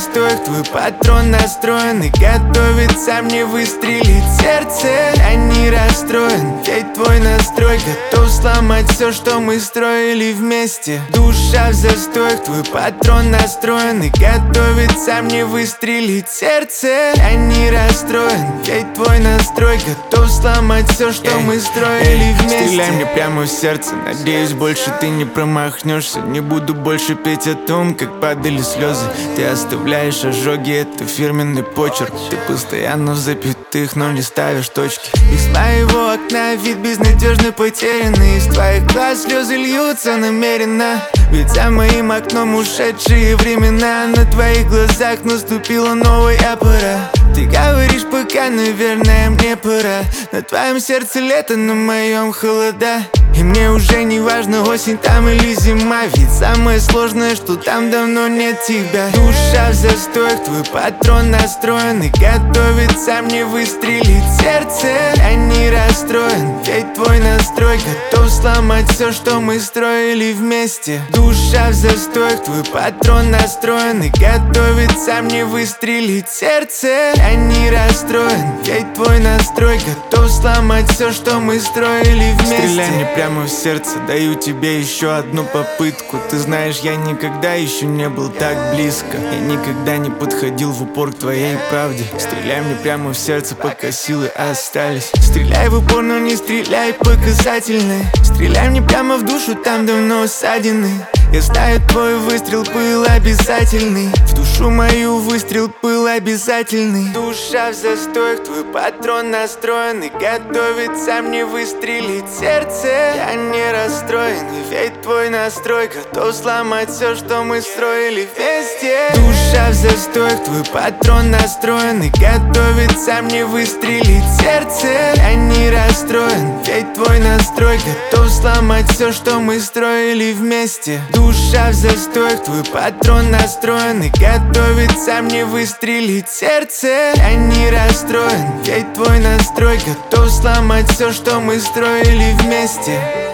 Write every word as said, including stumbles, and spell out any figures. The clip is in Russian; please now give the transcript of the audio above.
застоях твой патрон настроен и готовится мне выстрелить сердце. Я не расстроен, ведь твой настрой готов сломать все, что мы строили вместе. Душа в застоях, твой патрон настроен и готовится мне выстрелить сердце. Я не расстроен, ведь твой настрой готов сломать все, что yeah. мы строили yeah. вместе. Стреляй мне прямо в сердце, надеюсь, больше ты не промахнешься. Не буду больше петь о том, как падали слезы. Ты оставляешь ожоги, это фирменный почерк. Ты постоянно в запятых, но не ставишь точки. Из моего окна вид безнадежно потерянный. Из твоих глаз слезы льются намеренно. Ведь за моим окном ушедшие времена. На твоих глазах наступила новая пора. Ты говоришь, пока, наверное, мне пора. На твоем сердце лето, на моем холода. И мне уже не важно, осень там или зима. Ведь самое сложное, что там давно нет тебя. Душа в застоях, твой патрон настроен и готовится мне выстрелить сердце. Я не расстроен, ведь твой настрой готов сломать все, что мы строили вместе. Душа в застоях, твой патрон настроен и готовится мне выстрелить сердце. Я не расстроен, ведь твой настрой готов сломать все, что мы строили вместе. Стреляй мне прямо в сердце, даю тебе еще одну попытку. Ты знаешь, я никогда еще не был так близко. Я никогда не подходил в упор к твоей правде. Стреляй мне прямо в сердце, пока силы остались. Стреляй в упор, но не стреляй по касательной. Стреляй мне прямо в душу, там давно ссадины. Я знаю, твой выстрел был обязательный. В душу мою выстрел был обязательный. Душа в застоях, твой патрон настроен и готовится мне выстрелить сердце. Я не расстроен, ведь твой настрой готов сломать все, что мы строили вместе. Душа в застоях, твой патрон настроен и готовится мне выстрелить сердце. Я не расстроен, ведь твой настрой готов сломать все, что мы строили вместе. Душа в застоях, твой патрон настроен и готовится мне выстрелить сердце. Я не расстроен, ведь твой настрой готов сломать все, что мы строили вместе.